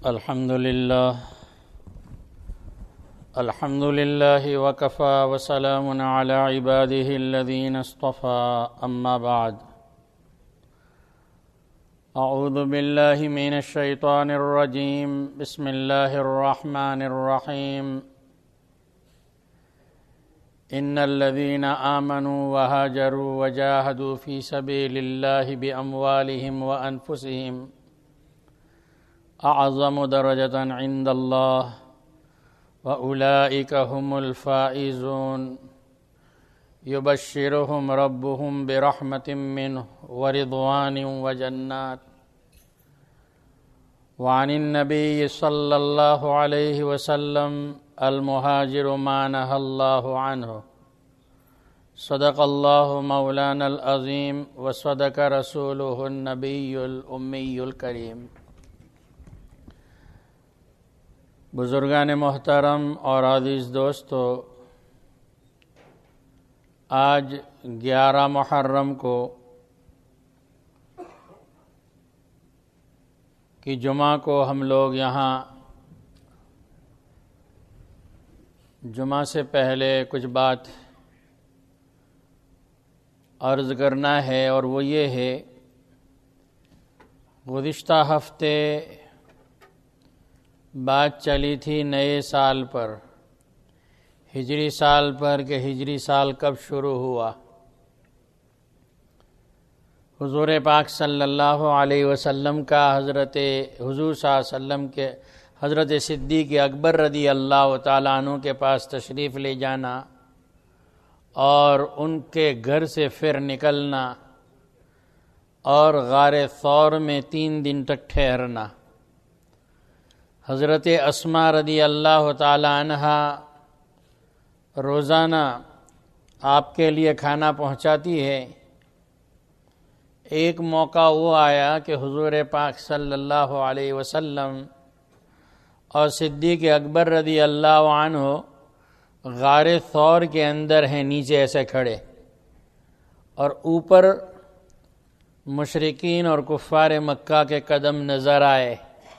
الحمد لله وكفى وسلام على عباده الذين اصطفى أما بعد أعوذ بالله من الشيطان الرجيم بسم الله الرحمن الرحيم إن الذين آمنوا وهاجروا وجاهدوا في سبيل الله بأموالهم وأنفسهم أعظم درجة عند الله وأولئك هم الفائزون يبشرهم ربهم برحمة منه ورضوان وجنات وعن النبي صلى الله عليه وسلم المهاجر ما نهى الله عنه صدق الله مولانا العظيم وصدق رسوله النبي الأمي الكريم۔ بزرگان محترم اور عزیز دوستو، آج 11 محرم کو کی جمعہ کو ہم لوگ یہاں جمعہ سے پہلے کچھ بات عرض کرنا ہے، اور وہ یہ ہے، گزشتہ ہفتے بات چلی تھی نئے سال پر، ہجری سال پر، کہ ہجری سال کب شروع ہوا۔ حضور پاک صلی اللہ علیہ وسلم کا حضور صلی اللہ علیہ وسلم کے حضرت صدیق اکبر رضی اللہ تعالیٰ عنہ کے پاس تشریف لے جانا اور ان کے گھر سے پھر نکلنا اور غار ثور میں 3 دن تک ٹھہرنا۔ حضرت اسماء رضی اللہ تعالی عنہ روزانہ آپ کے لیے کھانا پہنچاتی ہے۔ ایک موقع وہ آیا کہ حضور پاک صلی اللہ علیہ وسلم اور صدیق اکبر رضی اللہ عنہ غار ثور کے اندر ہیں، نیچے ایسے کھڑے، اور اوپر مشرکین اور کفار مکہ کے قدم نظر آئے۔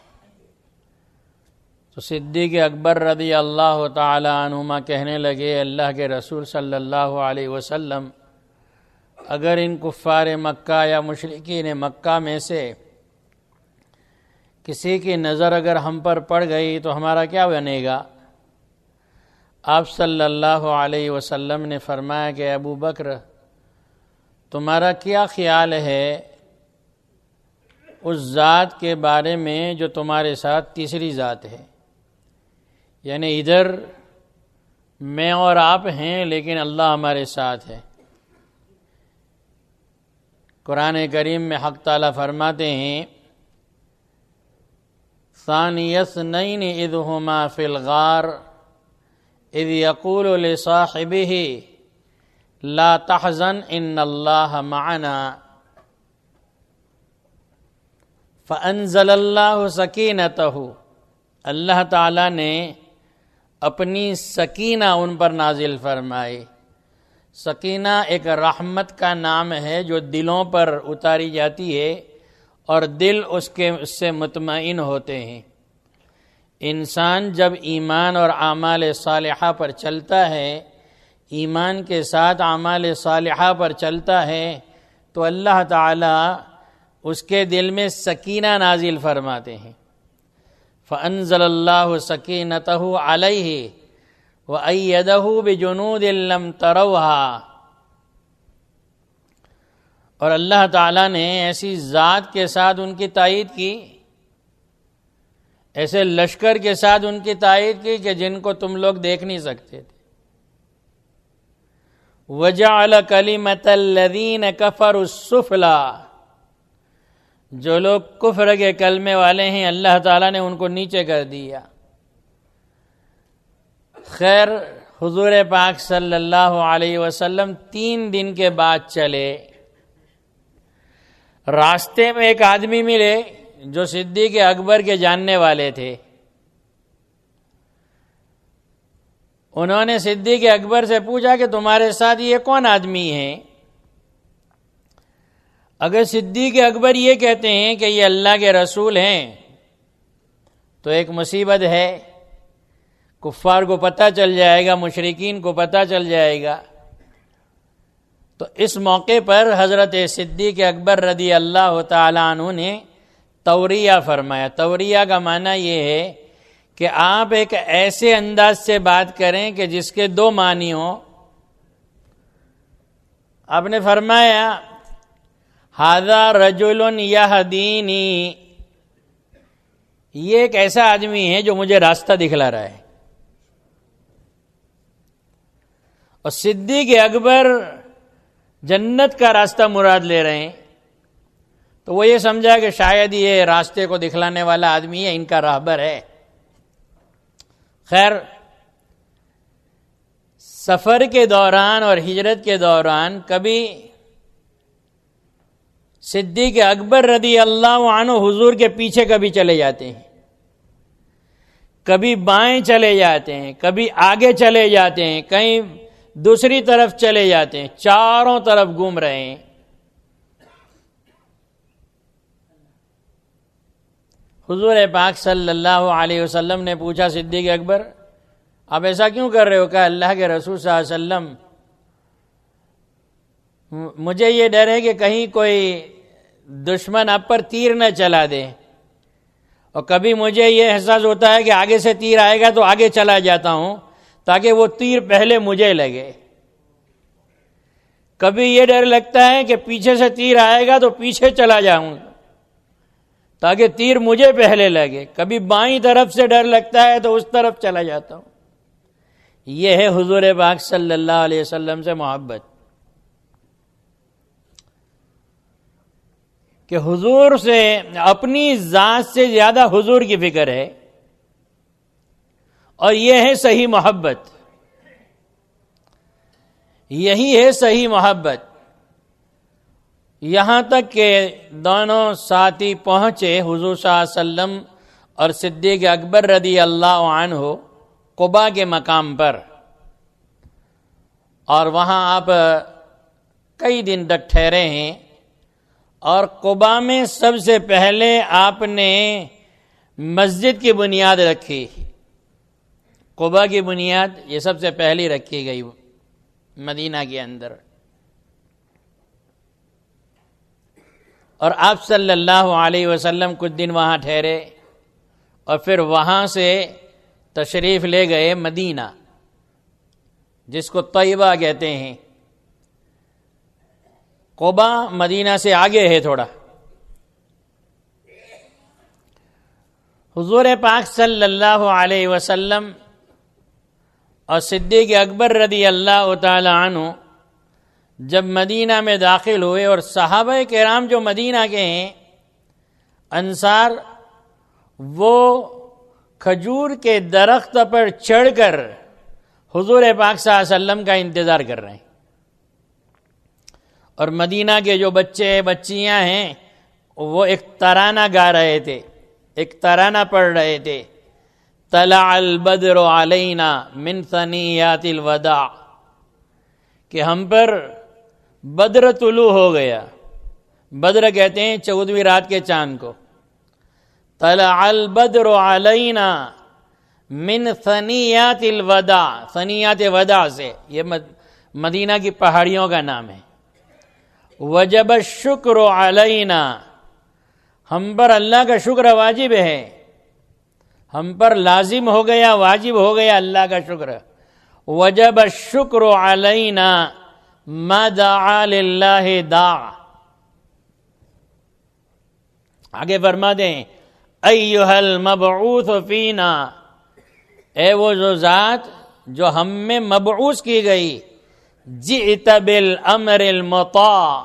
تو صدیق اکبر رضی اللہ تعالی عنہما کہنے لگے، اللہ کے رسول صلی اللہ علیہ وسلم، اگر ان کفار مکہ یا مشرکین مکہ میں سے کسی کی نظر اگر ہم پر پڑ گئی تو ہمارا کیا بنے گا؟ آپ صلی اللہ علیہ وسلم نے فرمایا کہ ابو بکر، تمہارا کیا خیال ہے اس ذات کے بارے میں جو تمہارے ساتھ تیسری ذات ہے؟ یعنی ادھر میں اور آپ ہیں لیکن اللہ ہمارے ساتھ ہے۔ قرآن کریم میں حق تعالیٰ فرماتے ہیں، ثانی اثنین اذ ہما فی الغار اذ یقول لصاحبہ لا تحزن ان اللہ معنا فانزل اللہ سکینتہ۔ اللہ تعالیٰ نے اپنی سکینہ ان پر نازل فرمائی۔ سکینہ ایک رحمت کا نام ہے جو دلوں پر اتاری جاتی ہے اور دل اس سے مطمئن ہوتے ہیں۔ انسان جب ایمان اور اعمال صالحہ پر چلتا ہے، ایمان کے ساتھ اعمال صالحہ پر چلتا ہے، تو اللہ تعالیٰ اس کے دل میں سکینہ نازل فرماتے ہیں۔ فَأَنزَلَ اللَّهُ سَكِينَتَهُ عَلَيْهِ وَأَيَّدَهُ بِجُنُودٍ لَّمْ تَرَوْهَا، اور اللہ تعالیٰ نے ایسی ذات کے ساتھ ان کی تائید کی، ایسے لشکر کے ساتھ ان کی تائید کی کہ جن کو تم لوگ دیکھ نہیں سکتے تھے۔ وَجَعَلَ كَلِمَةَ الَّذِينَ كَفَرُوا السُّفْلَىٰ، جو لوگ کفر کے کلمے والے ہیں اللہ تعالیٰ نے ان کو نیچے کر دیا۔ خیر، حضور پاک صلی اللہ علیہ وسلم 3 دن کے بعد چلے۔ راستے میں ایک آدمی ملے جو صدیق اکبر کے جاننے والے تھے۔ انہوں نے صدیق اکبر سے پوچھا کہ تمہارے ساتھ یہ کون آدمی ہے؟ اگر صدیق اکبر یہ کہتے ہیں کہ یہ اللہ کے رسول ہیں تو ایک مصیبت ہے، کفار کو پتہ چل جائے گا، مشرکین کو پتہ چل جائے گا۔ تو اس موقع پر حضرت صدیق اکبر رضی اللہ تعالیٰ عنہ نے توریہ فرمایا۔ توریہ کا معنی یہ ہے کہ آپ ایک ایسے انداز سے بات کریں کہ جس کے دو معنی ہوں۔ آپ نے فرمایا ھذا رجل یہدینی، یہ ایک ایسا آدمی ہے جو مجھے راستہ دکھلا رہا ہے۔ اور صدیق اکبر جنت کا راستہ مراد لے رہے ہیں، تو وہ یہ سمجھا کہ شاید یہ راستے کو دکھلانے والا آدمی ہے، ان کا راہبر ہے۔ خیر، سفر کے دوران اور ہجرت کے دوران کبھی صدیق اکبر رضی اللہ عنہ حضور کے پیچھے کبھی چلے جاتے ہیں، کبھی بائیں چلے جاتے ہیں، کبھی آگے چلے جاتے ہیں، کہیں دوسری طرف چلے جاتے ہیں، چاروں طرف گھوم رہے ہیں۔ حضور پاک صلی اللہ علیہ وسلم نے پوچھا صدیق اکبر آپ ایسا کیوں کر رہے ہو؟ کہا اللہ کے رسول صلی اللہ علیہ وسلم مجھے یہ ڈر ہے کہ کہیں کوئی دشمن آپ پر تیر نہ چلا دے، اور کبھی مجھے یہ احساس ہوتا ہے کہ آگے سے تیر آئے گا تو آگے چلا جاتا ہوں تاکہ وہ تیر پہلے مجھے لگے، کبھی یہ ڈر لگتا ہے کہ پیچھے سے تیر آئے گا تو پیچھے چلا جاؤں تاکہ تیر مجھے پہلے لگے، کبھی بائیں طرف سے ڈر لگتا ہے تو اس طرف چلا جاتا ہوں۔ یہ ہے حضور پاک صلی اللہ علیہ وسلم سے محبت، کہ حضور سے اپنی ذات سے زیادہ حضور کی فکر ہے، اور یہ ہے صحیح محبت، یہی ہے صحیح محبت۔ یہاں تک کہ دونوں ساتھی پہنچے حضور صلی اللہ علیہ وسلم اور صدیق اکبر رضی اللہ عنہ قباء کے مقام پر، اور وہاں آپ کئی دن تک ٹھہرے ہیں، اور قباء میں سب سے پہلے آپ نے مسجد کی بنیاد رکھی۔ قباء کی بنیاد یہ سب سے پہلی رکھی گئی مدینہ کے اندر، اور آپ صلی اللہ علیہ وسلم کچھ دن وہاں ٹھہرے، اور پھر وہاں سے تشریف لے گئے مدینہ، جس کو طیبہ کہتے ہیں۔ قباء مدینہ سے آگے ہے تھوڑا۔ حضور پاک صلی اللہ علیہ وسلم اور صدیق اکبر رضی اللہ تعالی عنہ جب مدینہ میں داخل ہوئے، اور صحابہ کرام جو مدینہ کے ہیں انصار، وہ کھجور کے درخت پر چڑھ کر حضور پاک صلی اللہ علیہ وسلم کا انتظار کر رہے ہیں، اور مدینہ کے جو بچے بچیاں ہیں وہ ایک ترانہ گا رہے تھے، ایک ترانہ پڑھ رہے تھے، طلع البدر علینا من ثنیات الوداع، کہ ہم پر بدر طلوع ہو گیا۔ بدر کہتے ہیں 14ویں رات کے چاند کو۔ طلع البدر علینا من ثنیات الوداع، ثنیات وداع سے، یہ مدینہ کی پہاڑیوں کا نام ہے۔ وجب الشکر علینا، ہم پر اللہ کا شکر واجب ہے، ہم پر لازم ہو گیا، واجب ہو گیا اللہ کا شکر۔ وجب الشکر علینا ما دعا للہ داع، آگے فرما دیں ایھا المبعوث فینا، اے وہ جو ذات جو ہم میں مبعوث کی گئی، جئت بالامر المطاع،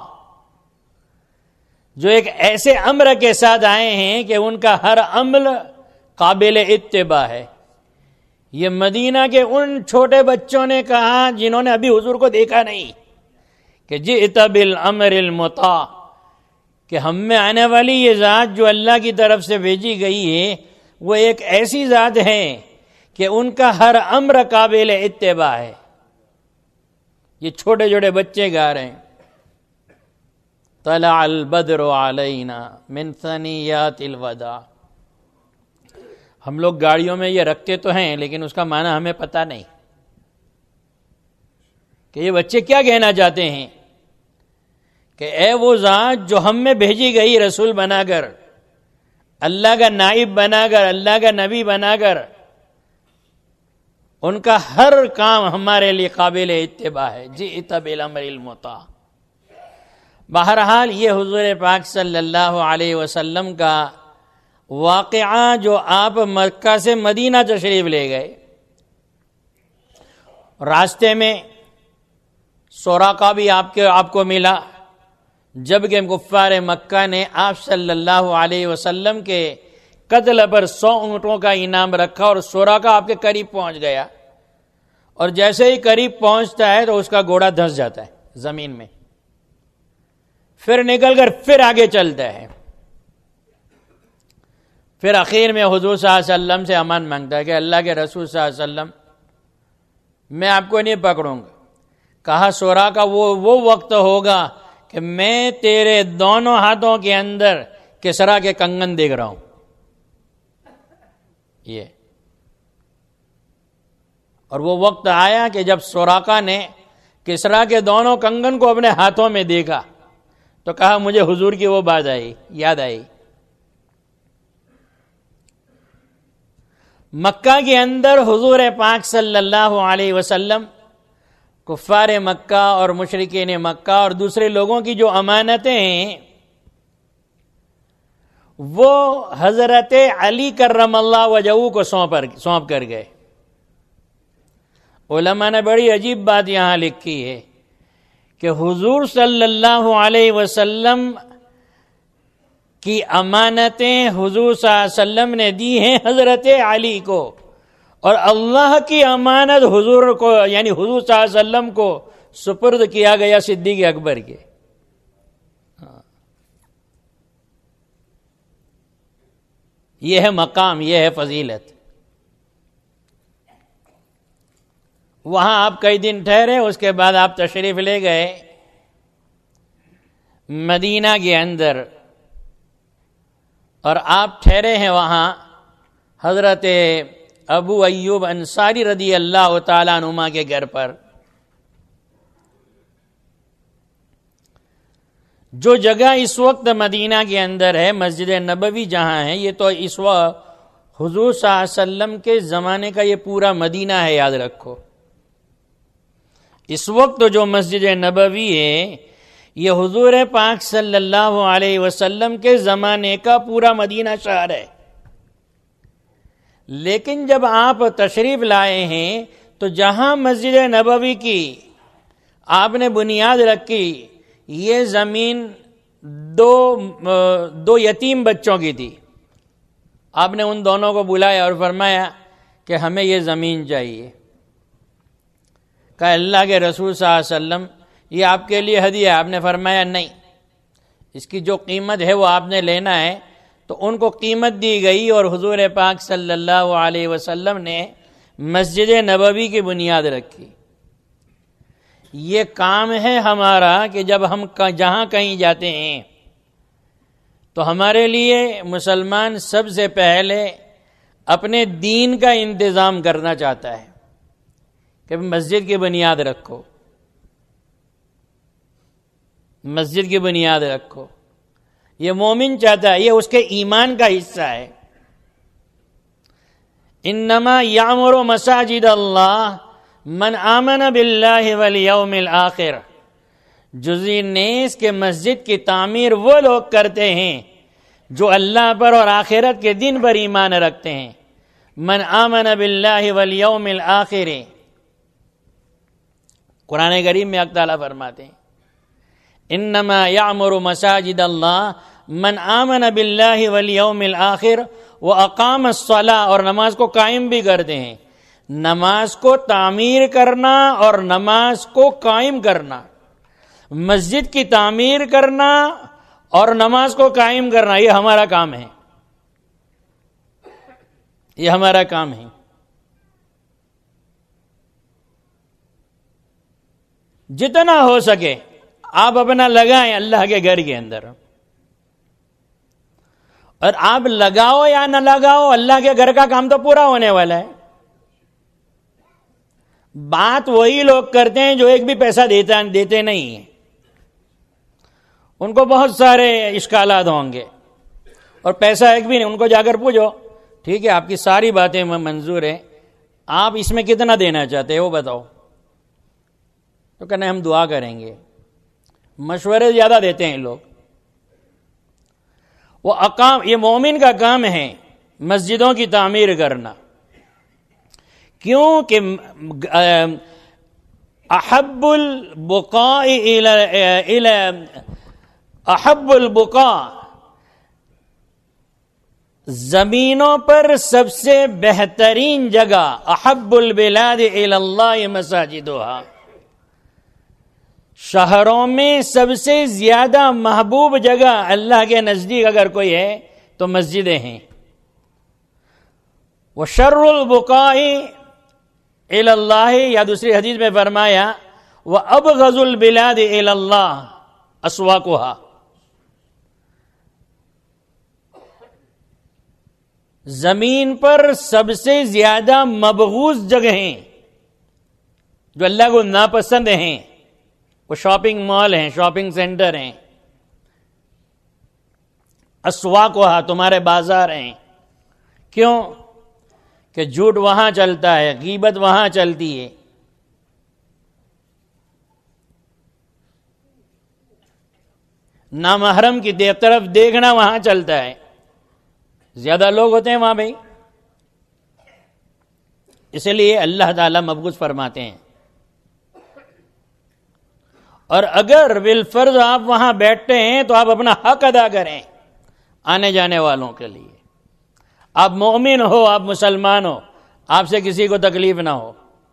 جو ایک ایسے امر کے ساتھ آئے ہیں کہ ان کا ہر عمل قابل اتباع ہے۔ یہ مدینہ کے ان چھوٹے بچوں نے کہا جنہوں نے ابھی حضور کو دیکھا نہیں، کہ جئت بالامر المطاع، کہ ہم میں آنے والی یہ ذات جو اللہ کی طرف سے بھیجی گئی ہے وہ ایک ایسی ذات ہے کہ ان کا ہر امر قابل اتباع ہے۔ یہ چھوٹے چھوٹے بچے گا رہے ہیں، طلع البدر علینا من ثنیات الوداع۔ ہم لوگ گاڑیوں میں یہ رکھتے تو ہیں لیکن اس کا معنی ہمیں پتہ نہیں کہ یہ بچے کیا کہنا چاہتے ہیں کہ اے وہ ذات جو ہم میں بھیجی گئی رسول بنا کر، اللہ کا نائب بنا کر، اللہ کا نبی بنا کر، ان کا ہر کام ہمارے لیے قابل اتباع ہے، جئت بالامر المطاع۔ بہرحال یہ حضور پاک صلی اللہ علیہ وسلم کا واقعہ جو آپ مکہ سے مدینہ تشریف لے گئے، راستے میں سوراقہ بھی آپ کو ملا، جبکہ کفار مکہ نے آپ صلی اللہ علیہ وسلم کے قتل پر 100 اونٹوں کا انعام رکھا اور سوراقہ آپ کے قریب پہنچ گیا، اور جیسے ہی قریب پہنچتا ہے تو اس کا گھوڑا دھنس جاتا ہے زمین میں، پھر نکل کر پھر آگے چلتا ہے، پھر آخر میں حضور صلی اللہ علیہ وسلم سے امان مانگتا ہے کہ اللہ کے رسول صلی اللہ علیہ وسلم میں آپ کو نہیں پکڑوں گا۔ کہا سوراقہ وہ وقت ہوگا کہ میں تیرے دونوں ہاتھوں کے اندر کسرا کے کنگن دیکھ رہا ہوں۔ یہ اور وہ وقت آیا کہ جب سوراقہ نے کسرا کے دونوں کنگن کو اپنے ہاتھوں میں دیکھا تو کہا مجھے حضور کی وہ بات یاد آئی۔ مکہ کے اندر حضور پاک صلی اللہ علیہ وسلم کفار مکہ اور مشرکین مکہ اور دوسرے لوگوں کی جو امانتیں ہیں وہ حضرت علی کرم اللہ وجہہ کو سونپ کر گئے۔ علماء نے بڑی عجیب بات یہاں لکھی ہے کہ حضور صلی اللہ علیہ وسلم کی امانتیں حضور صلی اللہ علیہ وسلم نے دی ہیں حضرت علی کو، اور اللہ کی امانت حضور کو یعنی حضور صلی اللہ علیہ وسلم کو سپرد کیا گیا صدیق اکبر کے۔ یہ ہے مقام، یہ ہے فضیلت۔ وہاں آپ کئی دن ٹھہرے، اس کے بعد آپ تشریف لے گئے مدینہ کے اندر، اور آپ ٹھہرے ہیں وہاں حضرت ابو ایوب انصاری رضی اللہ تعالیٰ عنہما کے گھر پر۔ جو جگہ اس وقت مدینہ کے اندر ہے، مسجد نبوی جہاں ہے، یہ تو اس وقت حضور صلی اللہ علیہ وسلم کے زمانے کا یہ پورا مدینہ ہے، یاد رکھو۔ اس وقت جو مسجد نبوی ہے یہ حضور پاک صلی اللہ علیہ وسلم کے زمانے کا پورا مدینہ شہر ہے، لیکن جب آپ تشریف لائے ہیں تو جہاں مسجد نبوی کی آپ نے بنیاد رکھی، یہ زمین دو یتیم بچوں کی تھی۔ آپ نے ان دونوں کو بلایا اور فرمایا کہ ہمیں یہ زمین چاہیے۔ کہا اللہ کے رسول صلی اللہ علیہ وسلم یہ آپ کے لیے ہدیہ ہے۔ آپ نے فرمایا نہیں، اس کی جو قیمت ہے وہ آپ نے لینا ہے۔ تو ان کو قیمت دی گئی اور حضور پاک صلی اللہ علیہ وسلم نے مسجد نبوی کی بنیاد رکھی۔ یہ کام ہے ہمارا کہ جب ہم جہاں کہیں جاتے ہیں تو ہمارے لیے مسلمان سب سے پہلے اپنے دین کا انتظام کرنا چاہتا ہے کہ مسجد کی بنیاد رکھو، مسجد کی بنیاد رکھو۔ یہ مومن چاہتا ہے، یہ اس کے ایمان کا حصہ ہے۔ انما یعمر مساجد اللہ من آمن باللہ والیوم الآخر۔ جزء نیز کے مسجد کی تعمیر وہ لوگ کرتے ہیں جو اللہ پر اور آخرت کے دن پر ایمان رکھتے ہیں۔ من آمن باللہ والیوم الآخر، قرآن کریم میں اللہ تعالیٰ فرماتے ہیں انما یعمر مساجد اللہ من آمن باللہ والیوم الآخر واقام الصلاۃ، اور نماز کو قائم بھی کرتے ہیں۔ نماز کو تعمیر کرنا اور نماز کو قائم کرنا، مسجد کی تعمیر کرنا اور نماز کو قائم کرنا، یہ ہمارا کام ہے، یہ ہمارا کام ہے۔ جتنا ہو سکے آپ اپنا لگائیں اللہ کے گھر کے اندر، اور آپ لگاؤ یا نہ لگاؤ اللہ کے گھر کا کام تو پورا ہونے والا ہے. بات وہی لوگ کرتے ہیں جو ایک بھی پیسہ دیتے نہیں ہیں. ان کو بہت سارے اشکالات ہوں گے اور پیسہ ایک بھی نہیں. ان کو جا کر پوچھو ٹھیک ہے آپ کی ساری باتیں منظور ہیں, آپ اس میں کتنا دینا چاہتے ہیں وہ بتاؤ, تو کہنا ہم دعا کریں گے. مشورے زیادہ دیتے ہیں لوگ. وہ یہ مومن کا کام ہے مسجدوں کی تعمیر کرنا, کیونکہ احب البقاء زمینوں پر سب سے بہترین جگہ, احب البلاد الی اللہ مساجدها, شہروں میں سب سے زیادہ محبوب جگہ اللہ کے نزدیک اگر کوئی ہے تو مسجدیں ہیں. وشر البقاء الی اللہ, یا دوسری حدیث میں فرمایا وابغض البلاد الی اللہ اسواقها, زمین پر سب سے زیادہ مبغوض جگہیں جو اللہ کو ناپسند ہیں وہ شاپنگ مال ہیں, شاپنگ سینٹر ہیں, اسواقها تمہارے بازار ہیں. کیوں کہ جھوٹ وہاں چلتا ہے, غیبت وہاں چلتی ہے. نامحرم کی طرف دیکھنا وہاں چلتا ہے, زیادہ لوگ ہوتے ہیں وہاں بھائی. اس لیے اللہ تعالیٰ مبغوض فرماتے ہیں. اور اگر بالفرض آپ وہاں بیٹھتے ہیں تو آپ اپنا حق ادا کریں آنے جانے والوں کے لیے. آپ مومن ہو, آپ مسلمان ہو, آپ سے کسی کو تکلیف نہ ہو.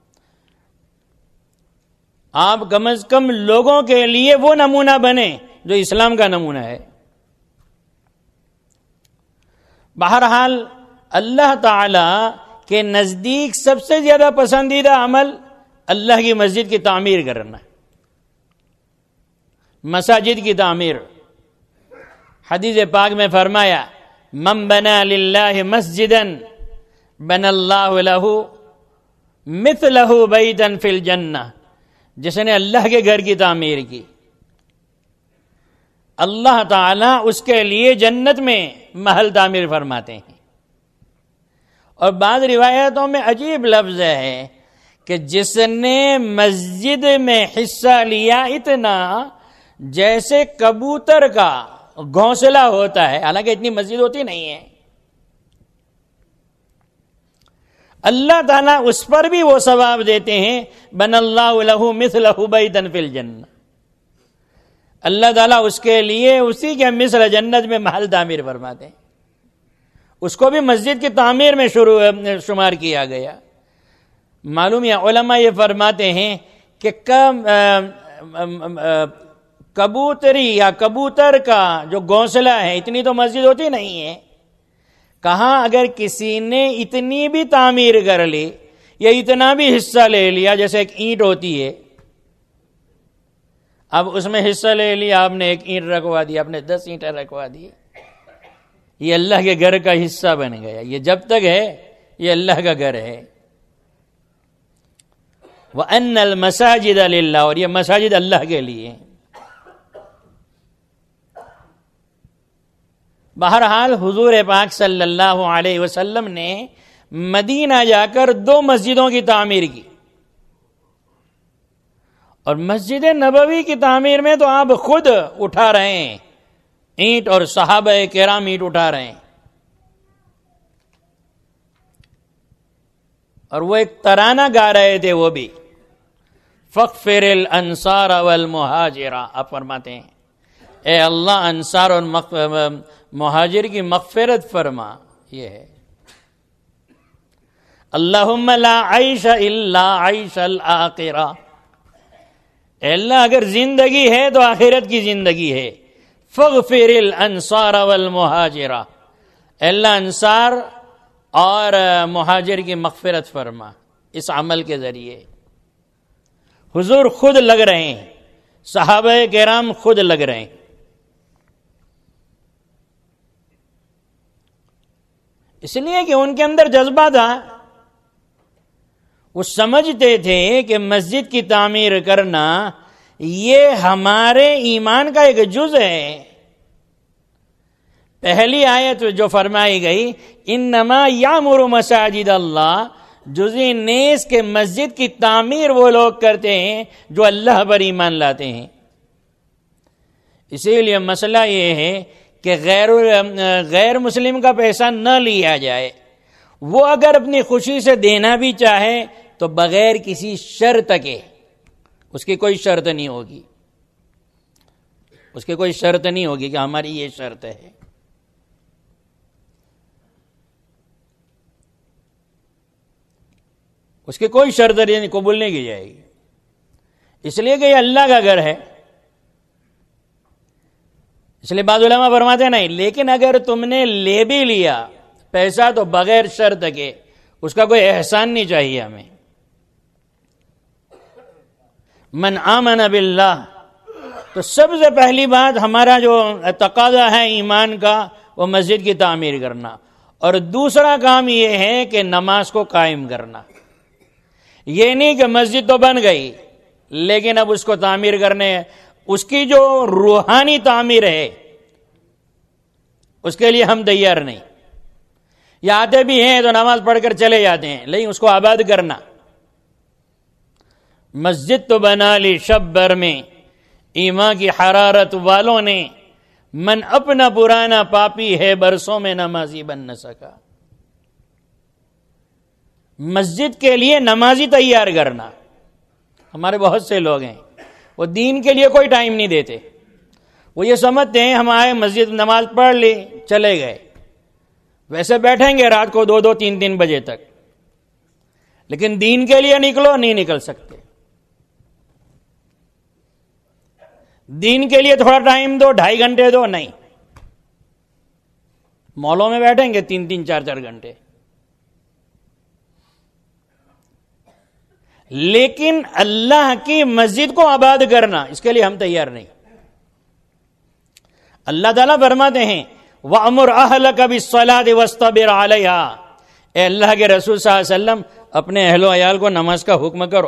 آپ کم از کم لوگوں کے لیے وہ نمونہ بنے جو اسلام کا نمونہ ہے. بہرحال اللہ تعالی کے نزدیک سب سے زیادہ پسندیدہ عمل اللہ کی مسجد کی تعمیر کرنا, مساجد کی تعمیر. حدیث پاک میں فرمایا من بنا للہ مسجدا بنا اللہ لہ مثلہ بیتا فی الجنہ, جس نے اللہ کے گھر کی تعمیر کی اللہ تعالیٰ اس کے لیے جنت میں محل تعمیر فرماتے ہیں. اور بعض روایتوں میں عجیب لفظ ہے کہ جس نے مسجد میں حصہ لیا اتنا جیسے کبوتر کا گھونسلہ ہوتا ہے, حالانکہ اتنی مسجد ہوتی نہیں ہے, اللہ تعالیٰ اس پر بھی وہ ثواب دیتے ہیں. بن اللہ لہ مثلہ بیتا فی الجنہ, اللہ تعالیٰ اس کے لیے اسی کے مثل جنت میں محل تعمیر فرماتے ہیں. اس کو بھی مسجد کی تعمیر میں شمار کیا گیا. معلوم ہے علماء یہ فرماتے ہیں کہ کبوتری یا کبوتر کا جو گھونسلہ ہے اتنی تو مسجد ہوتی نہیں ہے. کہاں اگر کسی نے اتنی بھی تعمیر کر لی یا اتنا بھی حصہ لے لیا, جیسے ایک اینٹ ہوتی ہے, اب اس میں حصہ لے لیا, آپ نے ایک اینٹ رکھوا دی, آپ نے 10 اینٹیں رکھوا دی, یہ اللہ کے گھر کا حصہ بن گیا. یہ جب تک ہے یہ اللہ کا گھر ہے. وَأَنَّ الْمَسَاجِدَ لِلَّهِ, اور یہ مساجد اللہ کے لیے. بہرحال حضور پاک صلی اللہ علیہ وسلم نے مدینہ جا کر 2 مسجدوں کی تعمیر کی, اور مسجد نبوی کی تعمیر میں تو آپ خود اٹھا رہے ہیں اینٹ, اور صحابہ کرام اینٹ اٹھا رہے ہیں. اور وہ ایک ترانہ گا رہے تھے, وہ بھی فَاغْفِرِ الْأَنصَارَ وَالْمُهَاجِرَ. آپ فرماتے ہیں اے اللہ انصار اور مہاجر کی مغفرت فرما. یہ ہے اللہم لا عیش الا عیش الآخرہ. اے اللہ اگر زندگی ہے تو آخرت کی زندگی ہے. فاغفر الانصار والمہاجر, اے اللہ انصار اور مہاجر کی مغفرت فرما. اس عمل کے ذریعے حضور خود لگ رہے ہیں, صحابہ کرام خود لگ رہے ہیں. اس لیے کہ ان کے اندر جذبہ تھا، وہ سمجھتے تھے کہ مسجد کی تعمیر کرنا یہ ہمارے ایمان کا ایک جز ہے۔ پہلی آیت جو فرمائی گئی انما یامر مساجد اللہ، جزء نیز کے مسجد کی تعمیر وہ لوگ کرتے ہیں جو اللہ پر ایمان لاتے ہیں۔ اسی لیے مسئلہ یہ ہے کہ غیر مسلم کا پیسہ نہ لیا جائے، وہ اگر اپنی خوشی سے دینا بھی چاہے تو بغیر کسی شرط کے، اس کی کوئی شرط نہیں ہوگی، اس کی کوئی شرط نہیں ہوگی کہ ہماری یہ شرط ہے۔ اس کی کوئی شرط نہیں، قبول نہیں کی جائے گی، اس لیے کہ یہ اللہ کا گھر ہے۔ اس لیے بعض علماء فرماتے ہیں نہیں، لیکن اگر تم نے لے بھی لیا پیسہ تو بغیر شرط کے، اس کا کوئی احسان نہیں چاہیے ہمیں۔ من آمن باللہ، تو سب سے پہلی بات ہمارا جو تقاضا ہے ایمان کا وہ مسجد کی تعمیر کرنا، اور دوسرا کام یہ ہے کہ نماز کو قائم کرنا۔ یہ نہیں کہ مسجد تو بن گئی لیکن اب اس کو تعمیر کرنے، اس کی جو روحانی تعمیر ہے اس کے لیے ہم تیار نہیں۔ یا آتے بھی ہیں تو نماز پڑھ کر چلے جاتے ہیں، لیکن اس کو آباد کرنا۔ مسجد تو بنا لی شب بھر میں ایمان کی حرارت والوں نے، من اپنا پرانا پاپی ہے برسوں میں نمازی بن نہ سکا۔ مسجد کے لیے نمازی تیار کرنا۔ ہمارے بہت سے لوگ ہیں وہ دین کے لیے کوئی ٹائم نہیں دیتے، وہ یہ سمجھتے ہیں ہم آئے مسجد نماز پڑھ لی چلے گئے، ویسے بیٹھیں گے رات کو 2-2 3-3 بجے تک، لیکن دین کے لیے نکلو نہیں نکل سکتے۔ دین کے لیے تھوڑا ٹائم دو، 2.5 گھنٹے دو، نہیں، مالوں میں بیٹھیں گے 3-3 4-4 گھنٹے۔ لیکن اللہ کی مسجد کو آباد کرنا، اس کے لیے ہم تیار نہیں۔ اللہ تعالیٰ فرماتے ہیں وَأَمُرْ أَهْلَكَ بِالصَّلَاةِ وَاسْتَبِرْ عَلَيْهَا، اے اللہ کے رسول صلی اللہ علیہ وسلم اپنے اہل و عیال کو نماز کا حکم کرو،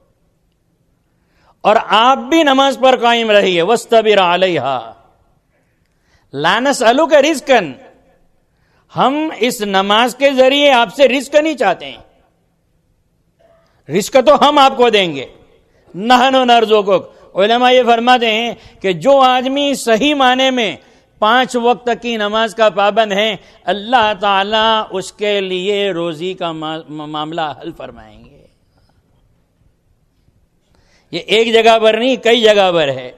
اور آپ بھی نماز پر قائم رہیے، وَاسْتَبِرْ عَلَيْهَا لَا نَسْأَلُكَ رِزْقًا، ہم اس نماز کے ذریعے آپ سے رزق نہیں چاہتے ہیں، رزق تو ہم آپ کو دیں گے، نحن نرزقک۔ علماء یہ فرماتے ہیں کہ جو آدمی صحیح معنی میں 5 وقت کی نماز کا پابند ہے، اللہ تعالیٰ اس کے لیے روزی کا معاملہ حل فرمائیں گے۔ یہ ایک جگہ پر نہیں، کئی جگہ پر ہے۔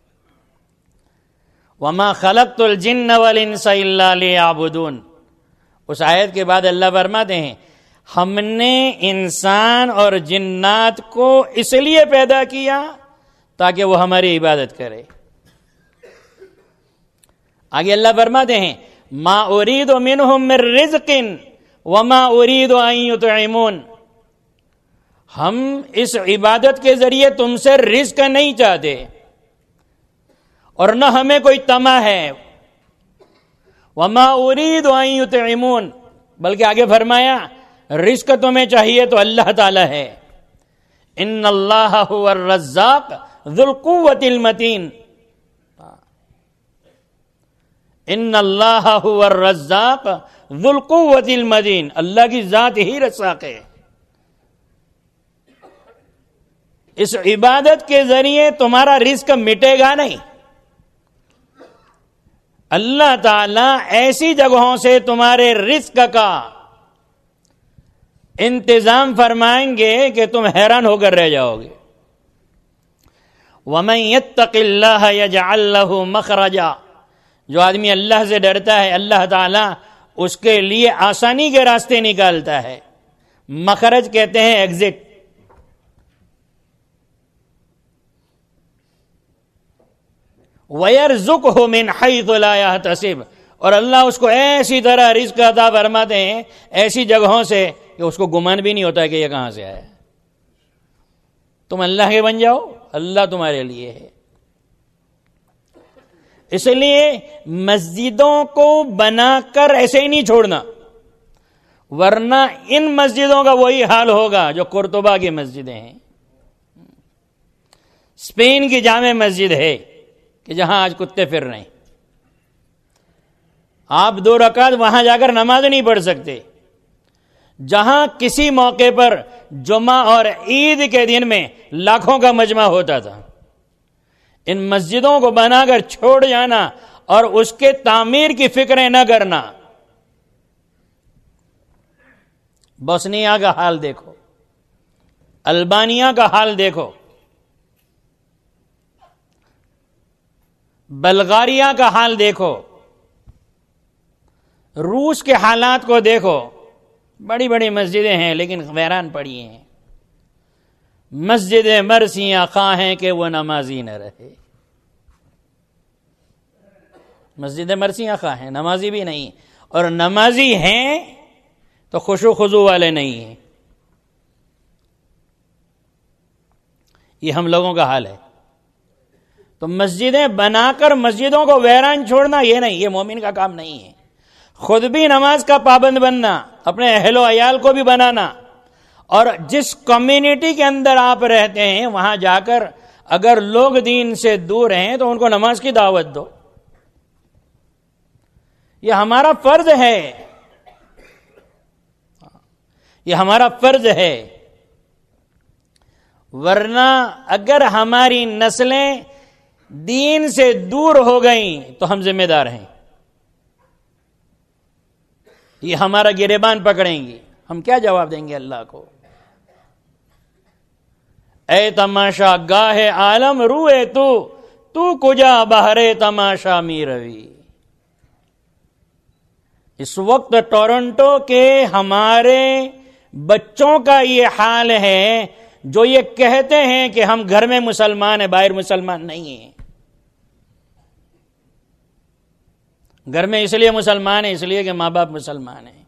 وَمَا خَلَقْتُ الْجِنَّ وَالْإِنسَ إِلَّا لِيَعْبُدُونَ، اس آیت کے بعد اللہ فرماتے ہیں ہم نے انسان اور جنات کو اس لیے پیدا کیا تاکہ وہ ہماری عبادت کرے۔ آگے اللہ فرماتے ہیں ما اريد منهم من رزق وما اريد ان يطعمون، ہم اس عبادت کے ذریعے تم سے رزق نہیں چاہتے اور نہ ہمیں کوئی طمع ہے، وما اريد ان يطعمون، بلکہ آگے فرمایا رزق تمہیں چاہیے تو اللہ تعالی ہے۔ ان اللہ هو الرزاق ذو القوة المتین، ان اللہ هو الرزاق ذو القوة المتین، اللہ کی ذات ہی رزاق ہے۔ اس عبادت کے ذریعے تمہارا رزق مٹے گا نہیں، اللہ تعالیٰ ایسی جگہوں سے تمہارے رزق کا انتظام فرمائیں گے کہ تم حیران ہو کر رہ جاؤ گے۔ وَمَن يَتَّقِ اللَّهَ يَجْعَل لَّهُ مَخْرَجًا، جو آدمی اللہ سے ڈرتا ہے اللہ تعالیٰ اس کے لیے آسانی کے راستے نکالتا ہے۔ مخرج کہتے ہیں ایگزٹ۔ وَيَرْزُقْهُ مِنْ حَيْثُ لَا يَحْتَسِبُ، اور اللہ اس کو ایسی طرح رزق عطا فرماتے ہیں ایسی جگہوں سے کہ اس کو گمان بھی نہیں ہوتا ہے کہ یہ کہاں سے آیا۔ تم اللہ کے بن جاؤ، اللہ تمہارے لیے ہے۔ اس لیے مسجدوں کو بنا کر ایسے ہی نہیں چھوڑنا، ورنہ ان مسجدوں کا وہی حال ہوگا جو قرطبہ کی مسجدیں ہیں، اسپین کی جامع مسجد ہے کہ جہاں آج کتے پھر رہے ہیں، آپ 2 رکعت وہاں جا کر نماز نہیں پڑھ سکتے۔ جہاں کسی موقع پر جمعہ اور عید کے دن میں لاکھوں کا مجمع ہوتا تھا، ان مسجدوں کو بنا کر چھوڑ جانا اور اس کے تعمیر کی فکریں نہ کرنا۔ بوسنیا کا حال دیکھو، البانیا کا حال دیکھو، بلغاریہ کا حال دیکھو، روس کے حالات کو دیکھو۔ بڑی بڑی مسجدیں ہیں لیکن ویران پڑی ہیں۔ مسجد مرسیاں خواہیں کہ وہ نمازی نہ رہے، مسجد مرسیاں خواہیں نمازی بھی نہیں، اور نمازی ہیں تو خشوع خضوع والے نہیں ہیں۔ یہ ہم لوگوں کا حال ہے۔ تو مسجدیں بنا کر مسجدوں کو ویران چھوڑنا یہ نہیں، یہ مومن کا کام نہیں ہے۔ خود بھی نماز کا پابند بننا، اپنے اہل و عیال کو بھی بنانا، اور جس کمیونٹی کے اندر آپ رہتے ہیں وہاں جا کر اگر لوگ دین سے دور ہیں تو ان کو نماز کی دعوت دو۔ یہ ہمارا فرض ہے، یہ ہمارا فرض ہے۔ ورنہ اگر ہماری نسلیں دین سے دور ہو گئیں تو ہم ذمہ دار ہیں، یہ ہمارا گریبان پکڑیں گی، ہم کیا جواب دیں گے اللہ کو؟ اے تماشا گاہ عالم روئے تو کجا بہرے تماشا می روی۔ اس وقت ٹورنٹو کے ہمارے بچوں کا یہ حال ہے جو یہ کہتے ہیں کہ ہم گھر میں مسلمان ہیں، باہر مسلمان نہیں ہیں۔ گھر میں اس لیے مسلمان ہیں اس لیے کہ ماں باپ مسلمان ہیں،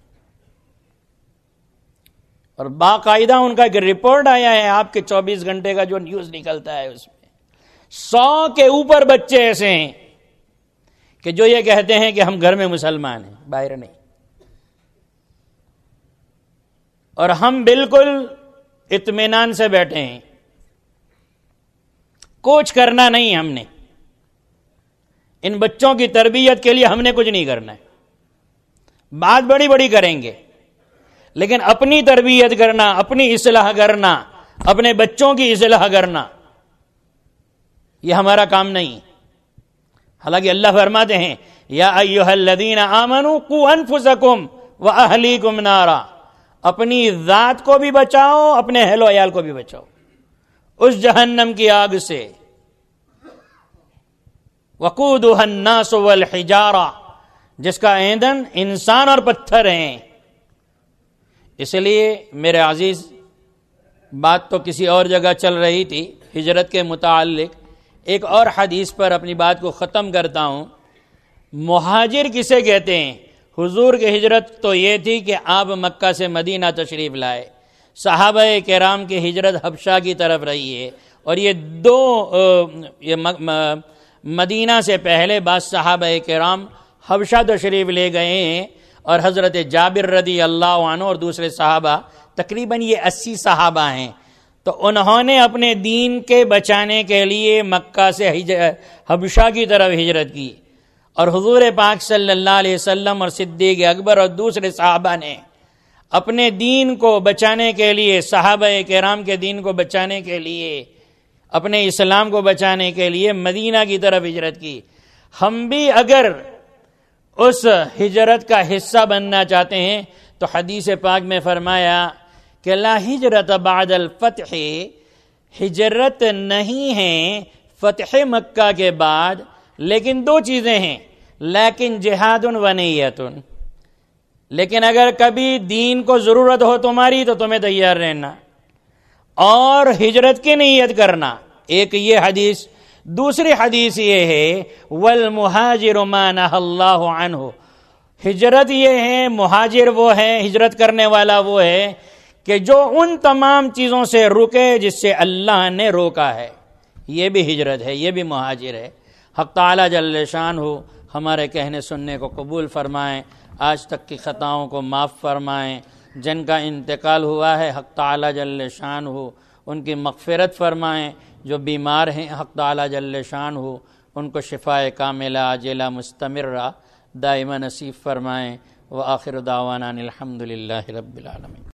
اور باقاعدہ ان کا ایک رپورٹ آیا ہے، آپ کے 24 گھنٹے کا جو نیوز نکلتا ہے اس میں 100 کے اوپر بچے ایسے ہیں کہ جو یہ کہتے ہیں کہ ہم گھر میں مسلمان ہیں، باہر نہیں۔ اور ہم بالکل اطمینان سے بیٹھے ہیں، کچھ کرنا نہیں ہم نے، ان بچوں کی تربیت کے لیے ہم نے کچھ نہیں کرنا ہے۔ بات بڑی بڑی کریں گے لیکن اپنی تربیت کرنا، اپنی اصلاح کرنا، اپنے بچوں کی اصلاح کرنا، یہ ہمارا کام نہیں۔ حالانکہ اللہ فرماتے ہیں یا ایھا الذین آمنوا قوا انفسکم واہلیکم نارا، اپنی ذات کو بھی بچاؤ، اپنے اہل و عیال کو بھی بچاؤ اس جہنم کی آگ سے۔ وقودها الناس والحجارہ، جس کا ایندھن انسان اور پتھر ہیں۔ اس لیے میرے عزیز، بات تو کسی اور جگہ چل رہی تھی ہجرت کے متعلق، ایک اور حدیث پر اپنی بات کو ختم کرتا ہوں۔ مہاجر کسے کہتے ہیں؟ حضور کی ہجرت تو یہ تھی کہ آپ مکہ سے مدینہ تشریف لائے، صحابہ کرام کی ہجرت حبشہ کی طرف رہی ہے، اور یہ مدینہ سے پہلے بعض صحابہ کرام حبشہ تشریف لے گئے ہیں، اور حضرت جابر رضی اللہ عنہ اور دوسرے صحابہ، تقریباً یہ 80 صحابہ ہیں، تو انہوں نے اپنے دین کے بچانے کے لیے مکہ سے حبشہ کی طرف ہجرت کی، اور حضور پاک صلی اللہ علیہ وسلم اور صدیق اکبر اور دوسرے صحابہ نے اپنے دین کو بچانے کے لیے، صحابہ کرام کے دین کو بچانے کے لیے، اپنے اسلام کو بچانے کے لیے مدینہ کی طرف ہجرت کی۔ ہم بھی اگر اس ہجرت کا حصہ بننا چاہتے ہیں تو حدیث پاک میں فرمایا کہ لا ہجرت بعد الفتح، ہجرت نہیں ہے فتح مکہ کے بعد، لیکن 2 چیزیں ہیں، لیکن جہاد و نیت۔ لیکن اگر کبھی دین کو ضرورت ہو تمہاری تو تمہیں تیار رہنا اور ہجرت کی نیت کرنا، ایک یہ حدیث۔ دوسری حدیث یہ ہے والمہاجر ما نہى اللہ عنہ، ہجرت یہ ہے، مہاجر وہ ہے، ہجرت کرنے والا وہ ہے کہ جو ان تمام چیزوں سے رکے جس سے اللہ نے روکا ہے، یہ بھی ہجرت ہے، یہ بھی مہاجر ہے۔ حق تعالی جل شانہ ہمارے کہنے سننے کو قبول فرمائیں۔ آج تک کی خطاؤں کو معاف فرمائیں، جن کا انتقال ہوا ہے حق تعالی جل شان ہو ان کی مغفرت فرمائیں، جو بیمار ہیں حق تعالی جل شان ہو ان کو شفائے کاملہ عاجلہ مستمرہ دائمہ نصیب فرمائیں۔ وآخر دعوانا الحمد للہ رب العالمین۔